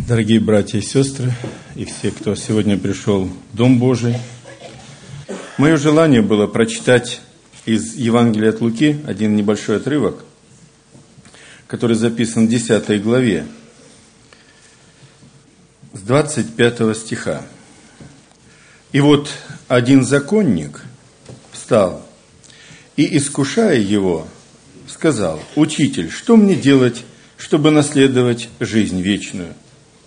Дорогие братья и сестры, и все, кто сегодня пришел в Дом Божий, мое желание было прочитать из Евангелия от Луки один небольшой отрывок, который записан в 10 главе, с 25 стиха. «И вот один законник встал и, искушая его, сказал: „Учитель, что мне делать, чтобы наследовать жизнь вечную?“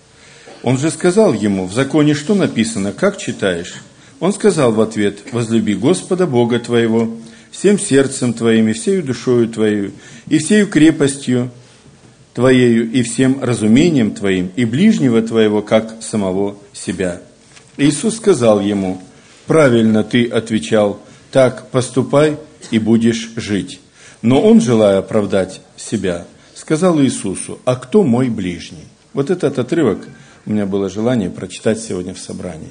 Он же сказал ему: „В законе что написано, как читаешь?“ Он сказал в ответ: „Возлюби Господа Бога твоего всем сердцем твоим, и всею душою твоей, и всею крепостью твоею, и всем разумением твоим, и ближнего твоего, как самого себя“. Иисус сказал ему: „Правильно ты отвечал, так поступай, и будешь жить“. Но он, желая оправдать себя, сказал Иисусу: „А кто мой ближний?“ Вот этот отрывок у меня было желание прочитать сегодня в собрании.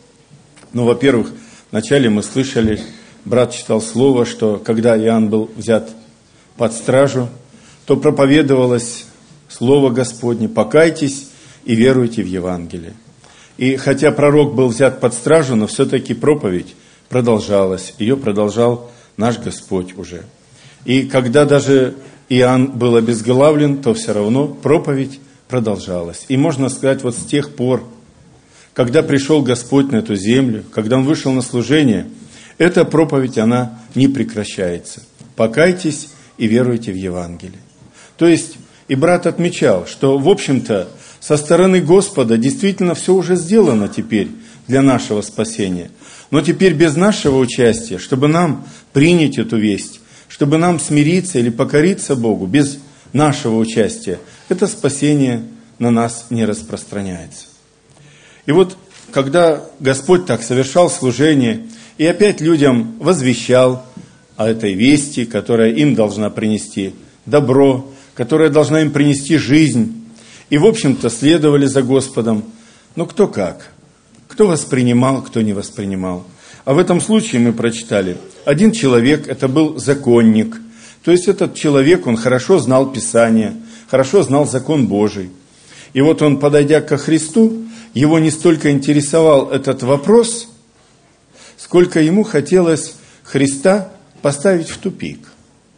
Ну, во-первых, вначале мы слышали, брат читал слово, что когда Иоанн был взят под стражу, то проповедовалось слово Господне: «Покайтесь и веруйте в Евангелие». И хотя пророк был взят под стражу, но все-таки проповедь продолжалась, ее продолжал наш Господь уже. И когда даже Иоанн был обезглавлен, то все равно проповедь продолжалась. И можно сказать, вот с тех пор, когда пришел Господь на эту землю, когда Он вышел на служение, эта проповедь, она не прекращается. Покайтесь и веруйте в Евангелие. То есть, и брат отмечал, что, в общем-то, со стороны Господа действительно все уже сделано теперь для нашего спасения. Но теперь без нашего участия, чтобы нам принять эту весть, чтобы нам смириться или покориться Богу, без нашего участия, это спасение на нас не распространяется. И вот, когда Господь так совершал служение, и опять людям возвещал о этой вести, которая им должна принести добро, которая должна им принести жизнь, и, в общем-то, следовали за Господом, но кто как, кто воспринимал, кто не воспринимал. А в этом случае мы прочитали, один человек, это был законник, то есть этот человек, он хорошо знал Писание, хорошо знал закон Божий. И вот он, подойдя ко Христу, его не столько интересовал этот вопрос, сколько ему хотелось Христа поставить в тупик.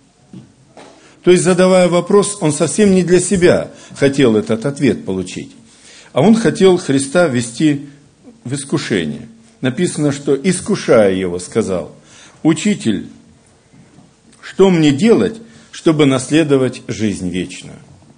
То есть, задавая вопрос, он совсем не для себя хотел этот ответ получить, а он хотел Христа ввести в искушение. Написано, что, искушая его, сказал: „Учитель, что мне делать, чтобы наследовать жизнь вечную?“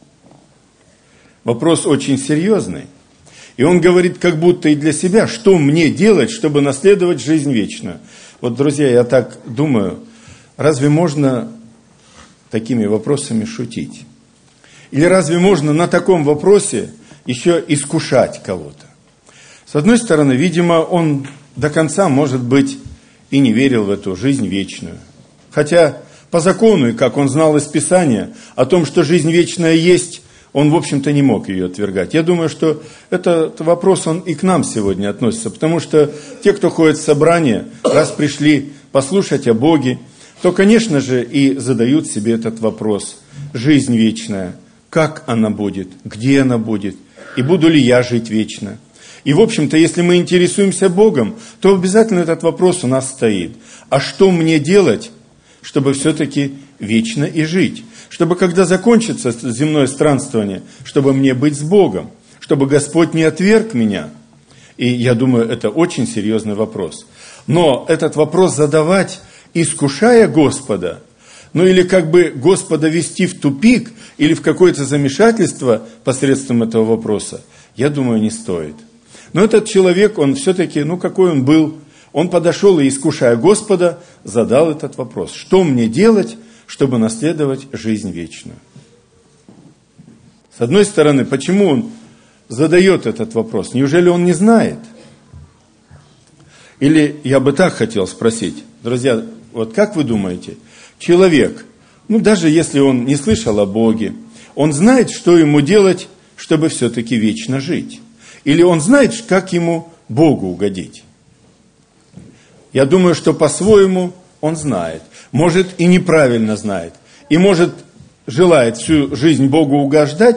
Вопрос очень серьезный. И он говорит как будто и для себя: что мне делать, чтобы наследовать жизнь вечную? Вот, друзья, я так думаю, разве можно такими вопросами шутить? Или разве можно на таком вопросе еще искушать кого-то? С одной стороны, видимо, он до конца, может быть, и не верил в эту жизнь вечную. Хотя по закону, и как он знал из Писания, о том, что жизнь вечная есть, он, в общем-то, не мог ее отвергать. Я думаю, что этот вопрос, он и к нам сегодня относится, потому что те, кто ходит в собрание, раз пришли послушать о Боге, то, конечно же, и задают себе этот вопрос: жизнь вечная, как она будет, где она будет, и буду ли я жить вечно? И, в общем-то, если мы интересуемся Богом, то обязательно этот вопрос у нас стоит. А что мне делать, чтобы все-таки вечно и жить? Чтобы, когда закончится земное странствование, чтобы мне быть с Богом, чтобы Господь не отверг меня. И я думаю, это очень серьезный вопрос. Но этот вопрос задавать, искушая Господа, ну или как бы Господа вести в тупик, или в какое-то замешательство посредством этого вопроса, я думаю, не стоит. Но этот человек, он все-таки, какой он был, он подошел и, искушая Господа, задал этот вопрос: что мне делать, чтобы наследовать жизнь вечную? С одной стороны, почему он задает этот вопрос? Неужели он не знает? Или я бы так хотел спросить, друзья, вот как вы думаете, человек, даже если он не слышал о Боге, он знает, что ему делать, чтобы все-таки вечно жить? Или он знает, как ему Богу угодить? Я думаю, что по-своему он знает. Может, и неправильно знает. И может, желает всю жизнь Богу угождать,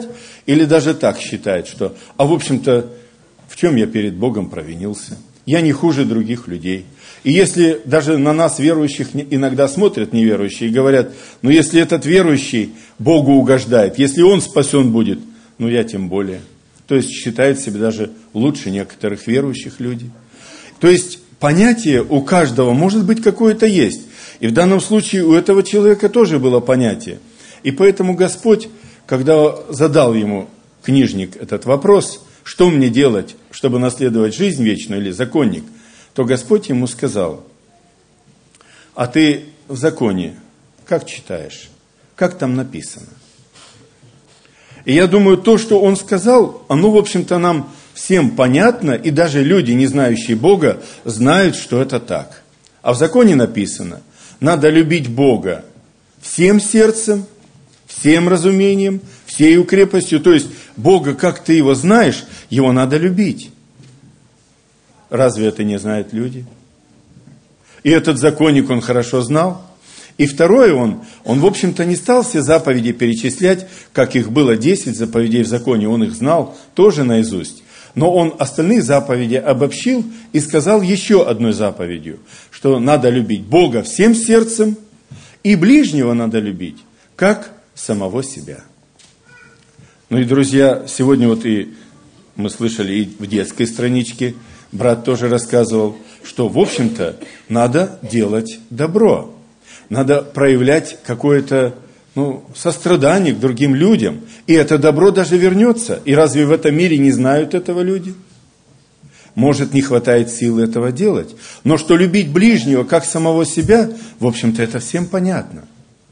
или даже так считает, что, в общем-то, в чем я перед Богом провинился? Я не хуже других людей. И если даже на нас, верующих, иногда смотрят неверующие и говорят, если этот верующий Богу угождает, если он спасен будет, я тем более. То есть считает себя даже лучше некоторых верующих людей. То есть понятие у каждого, может быть, какое-то есть. И в данном случае у этого человека тоже было понятие. И поэтому Господь, когда задал ему, книжник, этот вопрос, что мне делать, чтобы наследовать жизнь вечную, или законник, то Господь ему сказал, а ты в законе как читаешь? Как там написано? И я думаю, то, что он сказал, оно, в общем-то, нам всем понятно, и даже люди, не знающие Бога, знают, что это так. А в законе написано, надо любить Бога всем сердцем, всем разумением, всею крепостью. То есть, Бога, как ты его знаешь, его надо любить. Разве это не знают люди? И этот законник, он хорошо знал. И второе, он, в общем-то, не стал все заповеди перечислять, как их было 10 заповедей в законе, он их знал тоже наизусть. Но он остальные заповеди обобщил и сказал еще одной заповедью, что надо любить Бога всем сердцем, и ближнего надо любить, как самого себя. И, друзья, сегодня и мы слышали и в детской страничке, брат тоже рассказывал, что, в общем-то, надо делать добро. Надо проявлять какое-то сострадание к другим людям. И это добро даже вернется. И разве в этом мире не знают этого люди? Может, не хватает сил этого делать. Но что любить ближнего, как самого себя, в общем-то, это всем понятно.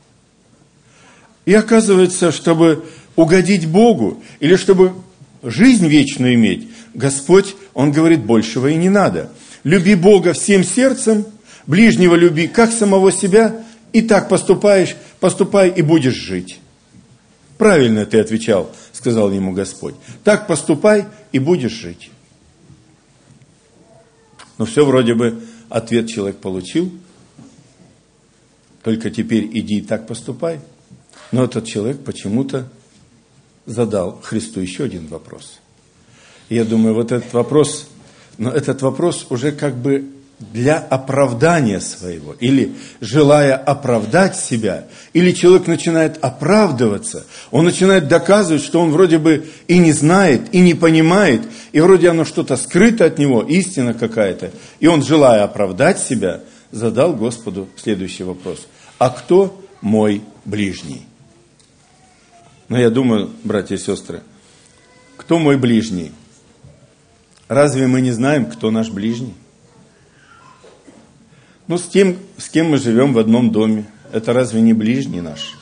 И оказывается, чтобы угодить Богу, или чтобы жизнь вечную иметь, Господь, Он говорит, большего и не надо. Люби Бога всем сердцем, ближнего люби, как самого себя, и так поступай и будешь жить. Правильно ты отвечал, сказал ему Господь. Так поступай и будешь жить. Все вроде бы ответ человек получил. Только теперь иди и так поступай. Но этот человек почему-то задал Христу еще один вопрос. И я думаю, этот вопрос уже как бы для оправдания своего, или желая оправдать себя, или человек начинает оправдываться, он начинает доказывать, что он вроде бы и не знает, и не понимает, и вроде оно что-то скрыто от него, истина какая-то, и он, желая оправдать себя, задал Господу следующий вопрос. А кто мой ближний? Я думаю, братья и сестры, кто мой ближний? Разве мы не знаем, кто наш ближний? С кем мы живем в одном доме, это разве не ближний наш?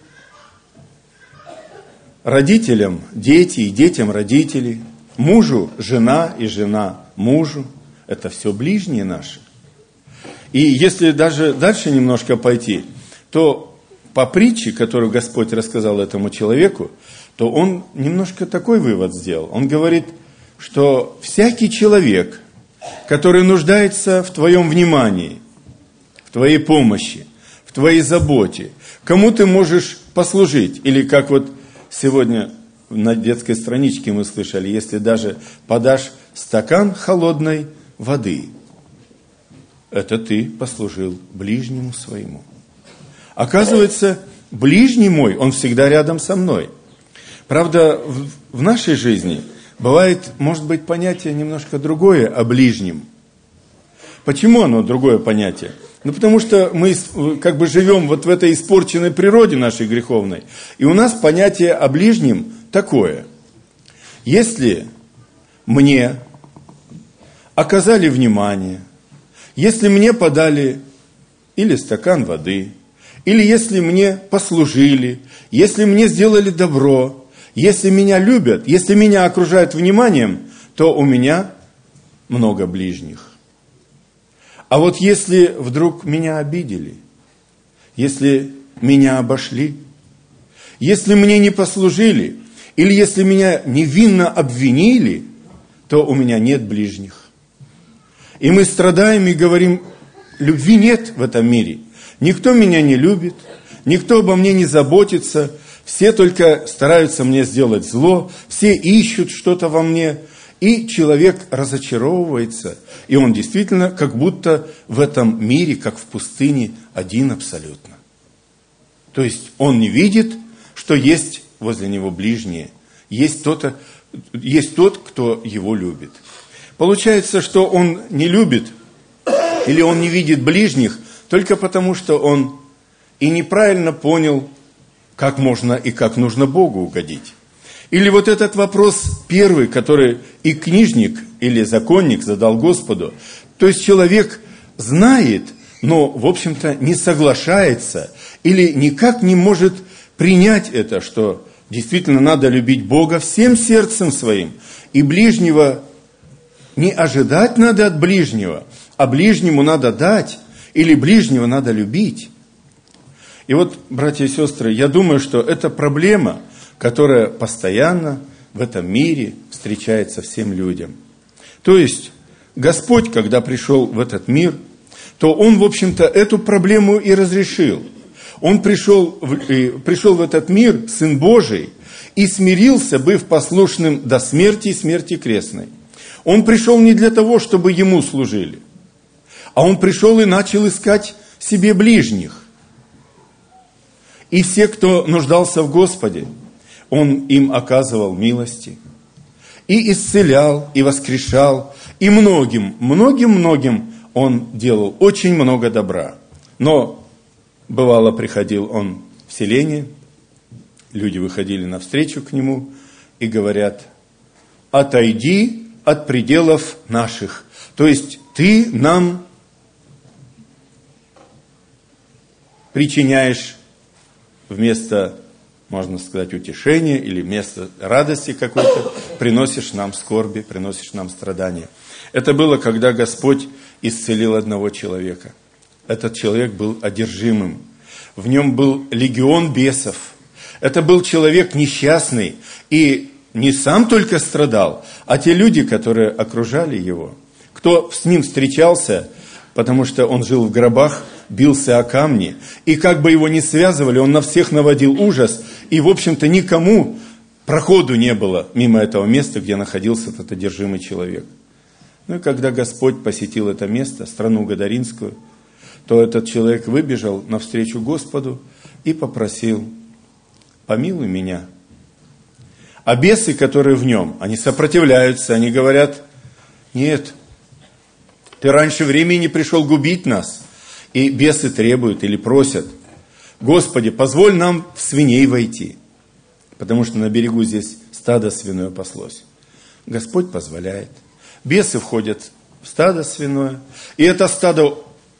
Родителям дети, и детям родители, мужу жена, и жена мужу, это все ближние наши. И если даже дальше немножко пойти, то по притче, которую Господь рассказал этому человеку, то он немножко такой вывод сделал. Он говорит, что всякий человек, который нуждается в твоем внимании, в твоей помощи, в твоей заботе, кому ты можешь послужить, или как сегодня на детской страничке мы слышали, если даже подашь стакан холодной воды, это ты послужил ближнему своему. Оказывается, ближний мой, он всегда рядом со мной. Правда, в нашей жизни бывает, может быть, понятие немножко другое о ближнем. Почему оно другое понятие? Потому что мы как бы живем в этой испорченной природе нашей греховной, и у нас понятие о ближнем такое. Если мне оказали внимание, если мне подали или стакан воды, или если мне послужили, если мне сделали добро, если меня любят, если меня окружают вниманием, то у меня много ближних. А если вдруг меня обидели, если меня обошли, если мне не послужили, или если меня невинно обвинили, то у меня нет ближних. И мы страдаем и говорим, любви нет в этом мире. Никто меня не любит, никто обо мне не заботится, все только стараются мне сделать зло, все ищут что-то во мне, и человек разочаровывается, и он действительно как будто в этом мире, как в пустыне, один абсолютно. То есть он не видит, что есть возле него ближние, есть тот, кто его любит. Получается, что он не любит или он не видит ближних только потому, что он и неправильно понял, как можно и как нужно Богу угодить. Или вот этот вопрос первый, который и книжник или законник задал Господу. То есть человек знает, но, в общем-то, не соглашается или никак не может принять это, что действительно надо любить Бога всем сердцем своим. И ближнего не ожидать надо от ближнего, а ближнему надо дать, или ближнего надо любить. И вот, братья и сестры, я думаю, что это проблема, которая постоянно в этом мире встречается всем людям. То есть, Господь, когда пришел в этот мир, то Он, в общем-то, эту проблему и разрешил. Он пришел в этот мир, Сын Божий, и смирился, быв послушным до смерти и смерти крестной. Он пришел не для того, чтобы Ему служили, а Он пришел и начал искать себе ближних. И все, кто нуждался в Господе, Он им оказывал милости. И исцелял, и воскрешал, и многим Он делал очень много добра. Но бывало, приходил Он в селение, люди выходили навстречу к Нему и говорят: отойди от пределов наших. То есть ты нам причиняешь вместо, можно сказать, утешения или вместо радости какой-то, приносишь нам скорби, приносишь нам страдания. Это было, когда Господь исцелил одного человека. Этот человек был одержимым. В нем был легион бесов. Это был человек несчастный. И не сам только страдал, а те люди, которые окружали его. Кто с ним встречался, потому что он жил в гробах, бился о камни. И как бы его ни связывали, он на всех наводил ужас. И, в общем-то, никому проходу не было мимо этого места, где находился этот одержимый человек. Ну и когда Господь посетил это место, страну Гадаринскую, то этот человек выбежал навстречу Господу и попросил: помилуй меня. А бесы, которые в нем, они сопротивляются, они говорят: нет, ты раньше времени пришел губить нас. И бесы требуют или просят: Господи, позволь нам в свиней войти. Потому что на берегу здесь стадо свиное паслось. Господь позволяет. Бесы входят в стадо свиное, и это стадо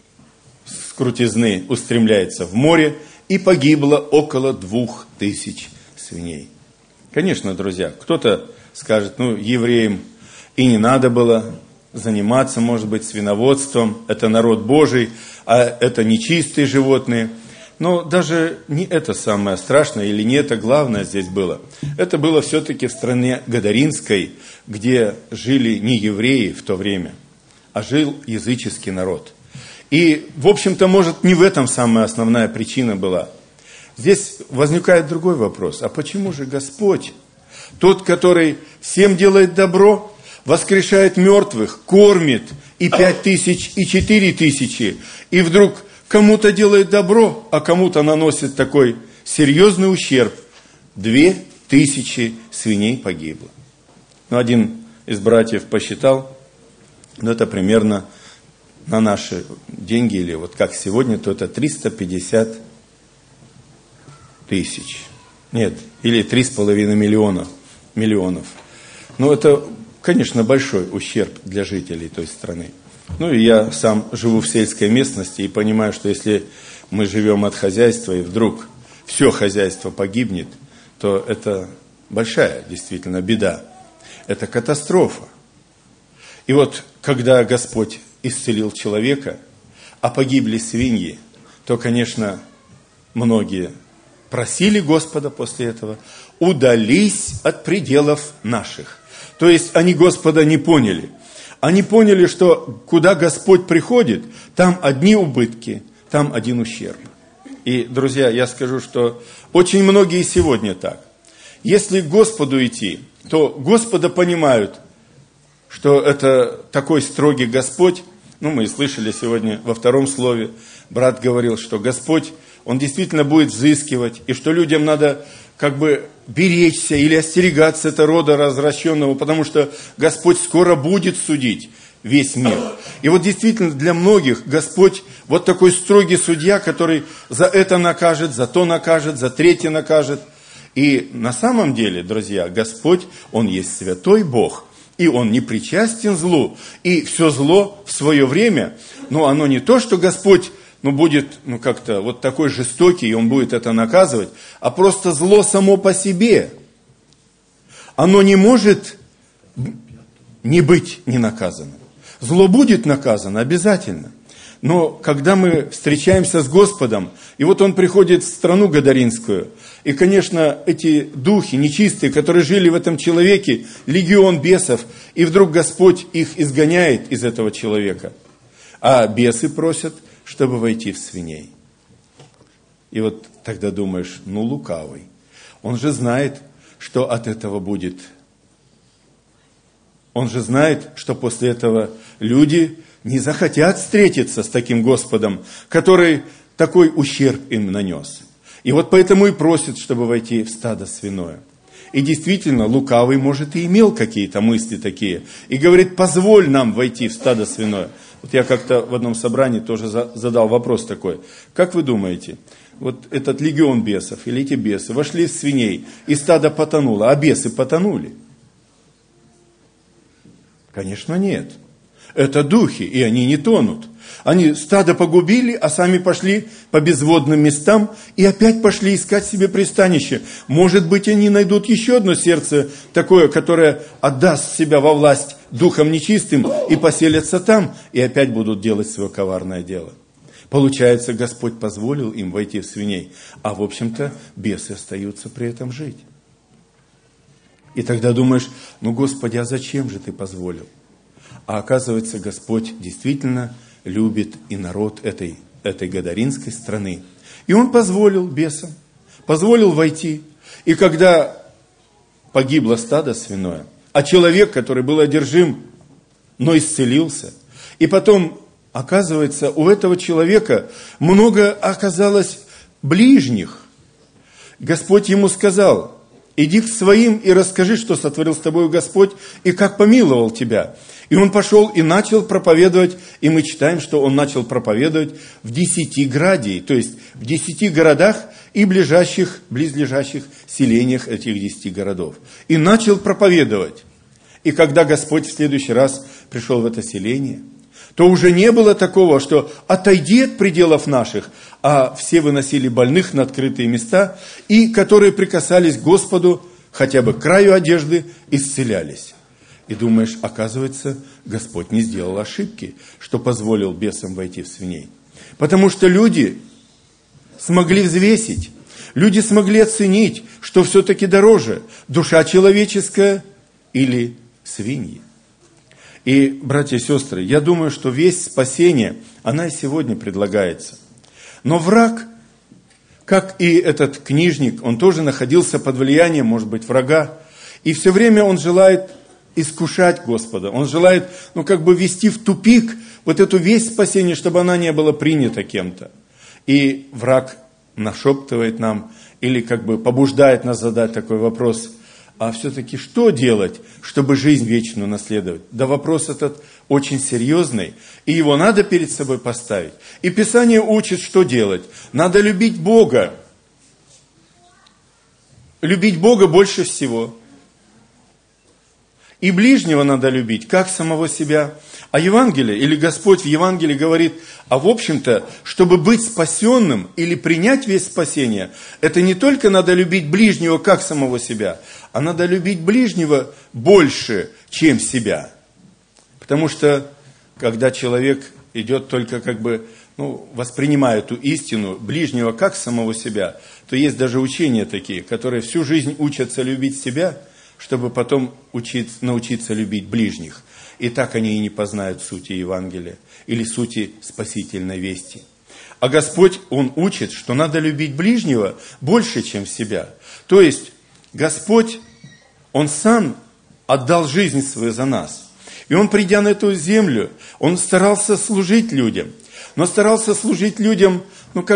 с крутизны устремляется в море, и погибло около 2000 свиней. Конечно, друзья, кто-то скажет: евреям и не надо было заниматься, может быть, свиноводством, это народ Божий, а это нечистые животные. Но даже не это самое страшное, или не это главное здесь было. Это было все-таки в стране Гадаринской, где жили не евреи в то время, а жил языческий народ. И, в общем-то, может, не в этом самая основная причина была. Здесь возникает другой вопрос. А почему же Господь, тот, который всем делает добро, воскрешает мертвых, кормит и 5000, и 4000, и вдруг кому-то делает добро, а кому-то наносит такой серьезный ущерб? 2000 свиней погибло. Один из братьев посчитал, это примерно на наши деньги, или вот как сегодня, то это 350 тысяч. Нет, или 3,5 миллионов. Это, конечно, большой ущерб для жителей той страны. И я сам живу в сельской местности и понимаю, что если мы живем от хозяйства, и вдруг все хозяйство погибнет, то это большая действительно беда. Это катастрофа. И вот, когда Господь исцелил человека, а погибли свиньи, то, конечно, многие просили Господа после этого: удались от пределов наших. То есть они Господа не поняли. Они поняли, что куда Господь приходит, там одни убытки, там один ущерб. И, друзья, я скажу, что очень многие сегодня так. Если к Господу идти, то Господа понимают, что это такой строгий Господь. Мы и слышали сегодня во втором слове, брат говорил, что Господь, Он действительно будет взыскивать, и что людям надо беречься или остерегаться этого рода развращенного, потому что Господь скоро будет судить весь мир. И вот действительно для многих Господь вот такой строгий судья, который за это накажет, за то накажет, за третье накажет. И на самом деле, друзья, Господь, Он есть святой Бог, и Он не причастен злу, и все зло в свое время, но оно не то, что Господь будет как-то вот такой жестокий, и Он будет это наказывать, а просто зло само по себе. Оно не может не быть не наказанным. Зло будет наказано обязательно. Но когда мы встречаемся с Господом, и вот Он приходит в страну Гадаринскую, и, конечно, эти духи нечистые, которые жили в этом человеке, легион бесов, и вдруг Господь их изгоняет из этого человека, а бесы просят, чтобы войти в свиней. И вот тогда думаешь, лукавый. Он же знает, что от этого будет. Он же знает, что после этого люди не захотят встретиться с таким Господом, который такой ущерб им нанес. И вот поэтому и просит, чтобы войти в стадо свиное. И действительно, лукавый, может, и имел какие-то мысли такие. И говорит, позволь нам войти в стадо свиное. Вот я как-то в одном собрании тоже задал вопрос такой. Как вы думаете, вот этот легион бесов или эти бесы вошли в свиней, и стадо потонуло, а бесы потонули? Конечно, нет. Это духи, и они не тонут. Они стадо погубили, а сами пошли по безводным местам и опять пошли искать себе пристанище. Может быть, они найдут еще одно сердце такое, которое отдаст себя во власть духам нечистым и поселятся там, и опять будут делать свое коварное дело. Получается, Господь позволил им войти в свиней, а в общем-то бесы остаются при этом жить. И тогда думаешь, Господи, а зачем же Ты позволил? А оказывается, Господь действительно любит и народ этой Гадаринской страны. И Он позволил бесам, позволил войти. И когда погибло стадо свиное, а человек, который был одержим, но исцелился, и потом, оказывается, у этого человека много оказалось ближних. Господь ему сказал, иди к своим и расскажи, что сотворил с тобой Господь, и как помиловал тебя. И он пошел и начал проповедовать, и мы читаем, что он начал проповедовать в 10 градии, то есть в 10 городах и близлежащих селениях этих 10 городов. И начал проповедовать. И когда Господь в следующий раз пришел в это селение, то уже не было такого, что отойди от пределов наших, а все выносили больных на открытые места, и которые прикасались к Господу, хотя бы к краю одежды, исцелялись. И думаешь, оказывается, Господь не сделал ошибки, что позволил бесам войти в свиней. Потому что люди смогли взвесить, люди смогли оценить, что все-таки дороже, душа человеческая или свиньи. И, братья и сестры, я думаю, что весть спасения, она и сегодня предлагается. Но враг, как и этот книжник, он тоже находился под влиянием, может быть, врага. И все время он желает искушать Господа. Он желает, ввести в тупик вот эту весть спасения, чтобы она не была принята кем-то. И враг нашептывает нам, или побуждает нас задать такой вопрос, а все-таки что делать, чтобы жизнь вечную наследовать? Да вопрос этот очень серьезный, и его надо перед собой поставить. И Писание учит, что делать. Надо любить Бога. Любить Бога больше всего. И ближнего надо любить, как самого себя. А Евангелие, или Господь в Евангелии говорит, а в общем-то, чтобы быть спасенным или принять весть спасения, это не только надо любить ближнего, как самого себя, а надо любить ближнего больше, чем себя. Потому что, когда человек идет только воспринимая эту истину ближнего, как самого себя, то есть даже учения такие, которые всю жизнь учатся любить себя, чтобы потом научиться любить ближних. И так они и не познают сути Евангелия или сути спасительной вести. А Господь, Он учит, что надо любить ближнего больше, чем себя. То есть, Господь, Он сам отдал жизнь свою за нас. И Он, придя на эту землю, Он старался служить людям. Но старался служить людям,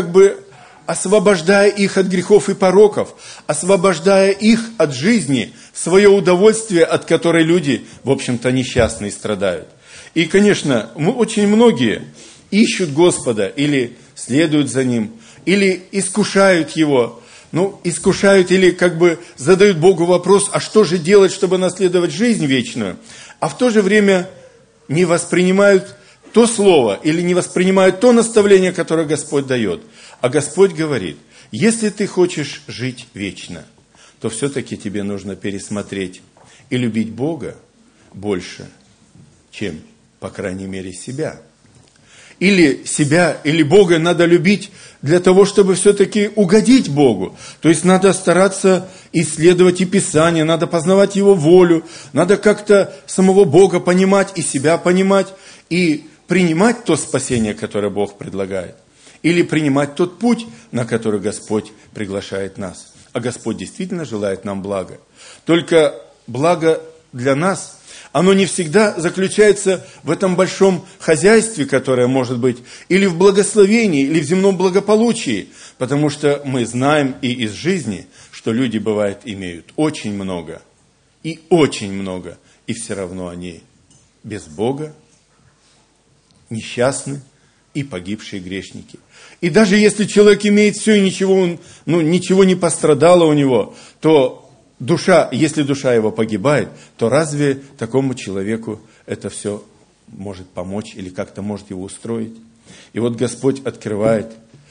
освобождая их от грехов и пороков, освобождая их от жизни, в свое удовольствие, от которой люди, в общем-то, несчастные страдают. И, конечно, очень многие ищут Господа, или следуют за Ним, или искушают Его, искушают или задают Богу вопрос, а что же делать, чтобы наследовать жизнь вечную, а в то же время не воспринимают то слово, или не воспринимают то наставление, которое Господь дает. А Господь говорит, если ты хочешь жить вечно, то все-таки тебе нужно пересмотреть и любить Бога больше, чем, по крайней мере, себя. Или себя, или Бога надо любить для того, чтобы все-таки угодить Богу. То есть надо стараться исследовать и Писание, надо познавать Его волю, надо как-то самого Бога понимать и себя понимать, и принимать то спасение, которое Бог предлагает. Или принимать тот путь, на который Господь приглашает нас. А Господь действительно желает нам блага. Только благо для нас, оно не всегда заключается в этом большом хозяйстве, которое может быть, или в благословении, или в земном благополучии. Потому что мы знаем и из жизни, что люди, бывает, имеют очень много, и все равно они без Бога, несчастны и погибшие грешники. И даже если человек имеет все и ничего не пострадало у него, то если душа его погибает, то разве такому человеку это все может помочь или как-то может его устроить? И вот Господь открывает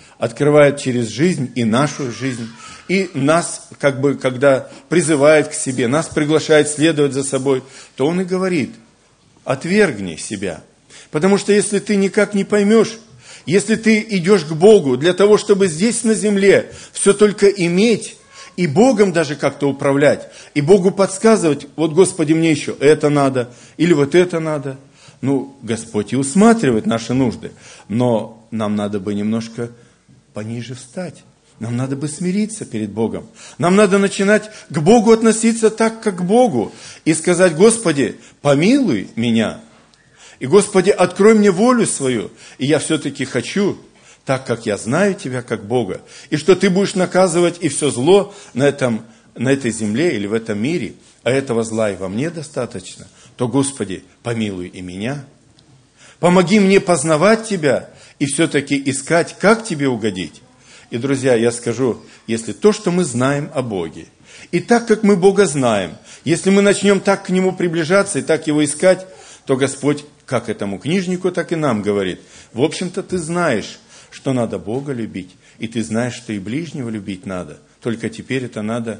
через жизнь и нашу жизнь, и нас, когда призывает к себе, нас приглашает следовать за собой, то Он и говорит, отвергни себя. Потому что если ты никак не поймешь, если ты идешь к Богу для того, чтобы здесь на земле все только иметь, и Богом даже как-то управлять, и Богу подсказывать, вот, Господи, мне еще это надо, или вот это надо. Господь и усматривает наши нужды, но нам надо бы немножко пониже встать. Нам надо бы смириться перед Богом. Нам надо начинать к Богу относиться так, как к Богу, и сказать, Господи, помилуй меня. И, Господи, открой мне волю свою, и я все-таки хочу, так как я знаю Тебя как Бога, и что Ты будешь наказывать и все зло на этой земле или в этом мире, а этого зла и во мне достаточно, то, Господи, помилуй и меня. Помоги мне познавать Тебя и все-таки искать, как Тебе угодить. И, друзья, я скажу, если то, что мы знаем о Боге, и так, как мы Бога знаем, если мы начнем так к Нему приближаться и так Его искать, то Господь, как этому книжнику, так и нам говорит, в общем-то, ты знаешь, что надо Бога любить, и ты знаешь, что и ближнего любить надо, только теперь это надо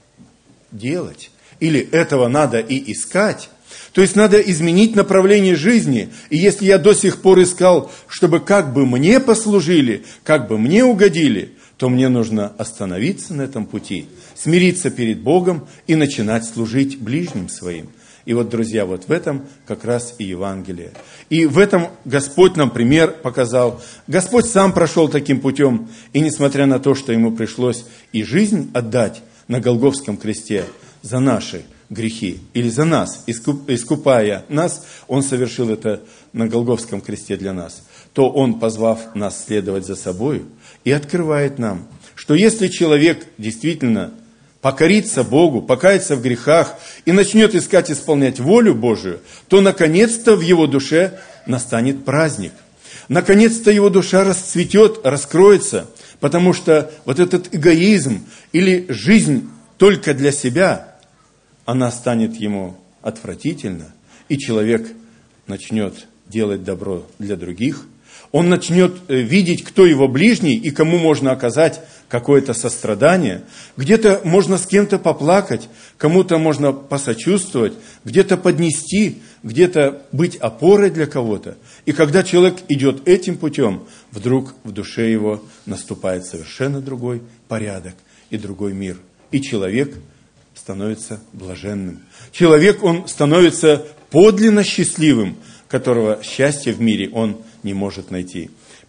делать, или этого надо и искать. То есть надо изменить направление жизни, и если я до сих пор искал, чтобы как бы мне послужили, как бы мне угодили, то мне нужно остановиться на этом пути, смириться перед Богом и начинать служить ближним своим. И вот, друзья, вот в этом как раз и Евангелие. И в этом Господь нам пример показал. Господь сам прошел таким путем, и несмотря на то, что Ему пришлось и жизнь отдать на Голгофском кресте за наши грехи, или за нас, искупая нас, Он совершил это на Голгофском кресте для нас, то Он, позвав нас следовать за собою, и открывает нам, что если человек действительно покорится Богу, покается в грехах и начнет искать исполнять волю Божию, то наконец-то в его душе настанет праздник. Наконец-то его душа расцветет, раскроется, потому что вот этот эгоизм или жизнь только для себя, она станет ему отвратительна, и человек начнет делать добро для других, он начнет видеть, кто его ближний и кому можно оказать какое-то сострадание. Где-то можно с кем-то поплакать, кому-то можно посочувствовать, где-то поднести, где-то быть опорой для кого-то. И когда человек идет этим путем, вдруг в душе его наступает совершенно другой порядок и другой мир. И человек становится блаженным. Человек, он становится подлинно счастливым, которого счастья в мире он не может найти.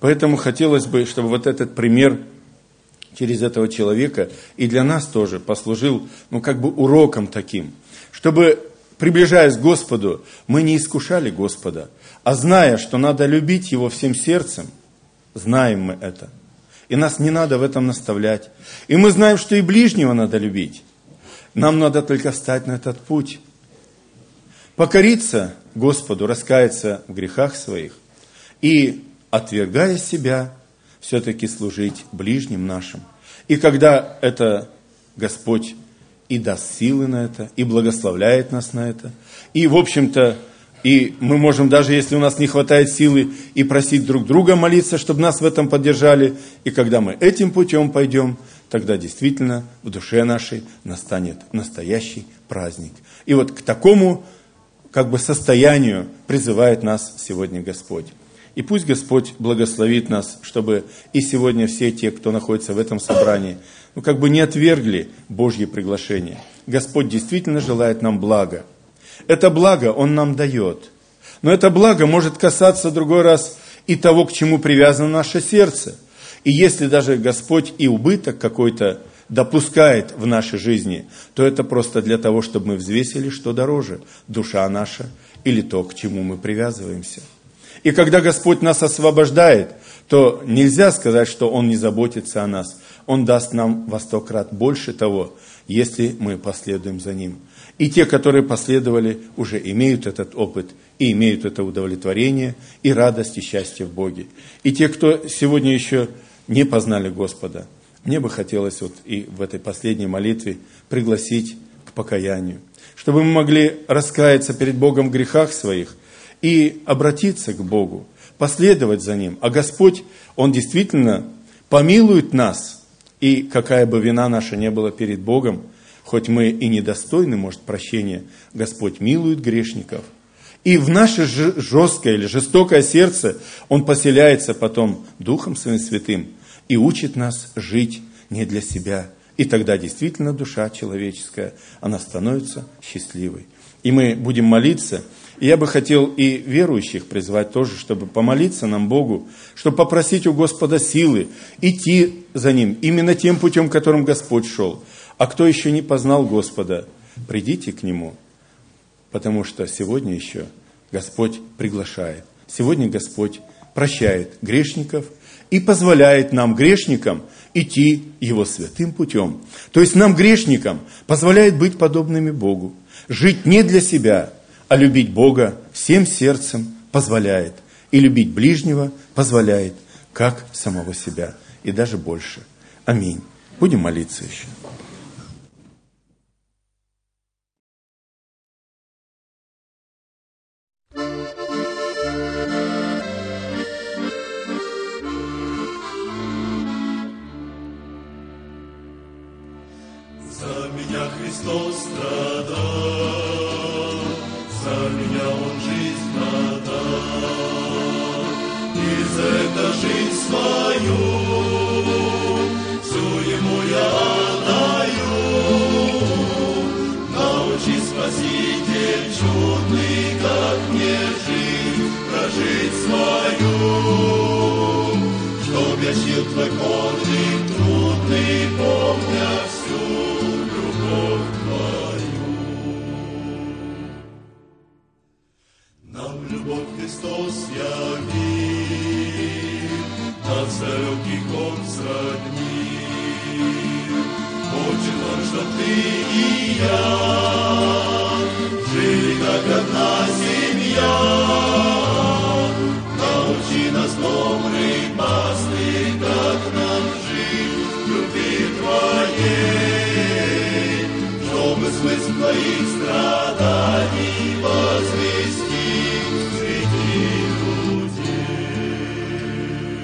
Поэтому хотелось бы, чтобы вот этот пример через этого человека и для нас тоже послужил, уроком таким, чтобы, приближаясь к Господу, мы не искушали Господа, а зная, что надо любить Его всем сердцем, знаем мы это. И нас не надо в этом наставлять. И мы знаем, что и ближнего надо любить. Нам надо только встать на этот путь. Покориться Господу, раскаяться в грехах своих и, отвергая себя, все-таки служить ближним нашим. И когда это Господь и даст силы на это, и благословляет нас на это, и, в общем-то, и мы можем, даже если у нас не хватает силы, и просить друг друга молиться, чтобы нас в этом поддержали. И когда мы этим путем пойдем, тогда действительно в душе нашей настанет настоящий праздник. И вот к такому состоянию призывает нас сегодня Господь. И пусть Господь благословит нас, чтобы и сегодня все те, кто находится в этом собрании, не отвергли Божье приглашение. Господь действительно желает нам блага. Это благо Он нам дает. Но это благо может касаться другой раз и того, к чему привязано наше сердце. И если даже Господь и убыток какой-то допускает в нашей жизни, то это просто для того, чтобы мы взвесили, что дороже, душа наша или то, к чему мы привязываемся. И когда Господь нас освобождает, то нельзя сказать, что Он не заботится о нас. Он даст нам во 100 крат больше того, если мы последуем за Ним. И те, которые последовали, уже имеют этот опыт, и имеют это удовлетворение, и радость, и счастье в Боге. И те, кто сегодня еще не познали Господа, мне бы хотелось и в этой последней молитве пригласить к покаянию, чтобы мы могли раскаяться перед Богом в грехах своих, и обратиться к Богу, последовать за Ним. А Господь, Он действительно помилует нас. И какая бы вина наша не была перед Богом, хоть мы и недостойны, может, прощения, Господь милует грешников. И в наше жесткое или жестокое сердце Он поселяется потом Духом Своим Святым и учит нас жить не для себя. И тогда действительно душа человеческая, она становится счастливой. И мы будем молиться. И я бы хотел и верующих призвать тоже, чтобы помолиться нам Богу, чтобы попросить у Господа силы идти за Ним, именно тем путем, которым Господь шел. А кто еще не познал Господа, придите к Нему, потому что сегодня еще Господь приглашает. Сегодня Господь прощает грешников и позволяет нам, грешникам, идти Его святым путем. То есть нам, грешникам, позволяет быть подобными Богу, жить не для себя, а любить Бога всем сердцем позволяет. И любить ближнего позволяет, как самого себя. И даже больше. Аминь. Будем молиться еще. За меня Христос страдал. За меня Он жизнь отдал, и за это жизнь свою всю Ему я отдаю. Научи, Спаситель чудный, как мне жизнь прожить свою, чтоб я чтил Твой подвиг трудный, помня всю любовь Твою. Нам любовь Христос явил, нас далекий ком сроднил. Хочет Он, чтоб ты и я жили, как одна семья. Научи нас, добрый пастырь, как нам жить в любви Твоей, чтобы смысл Твоих страданий возвести среди людей.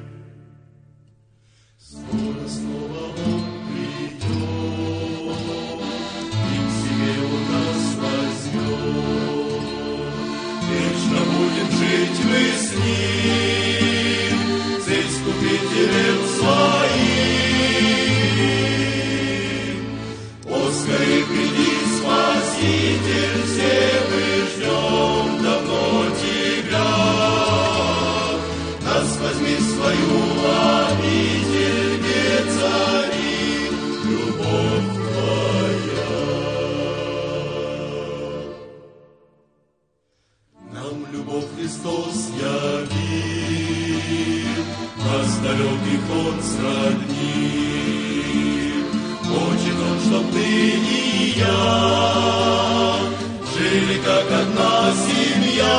Скоро снова Он придет, и к себе Он нас возьмет, вечно далеких он сроднил. Хочет он, чтоб ты и я жили, как одна семья.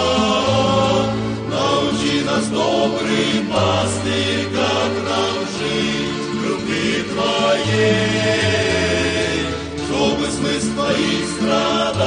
Научи нас, добрый пастырь, как нам жить в любви Твоей, чтобы смысл Твоих страданий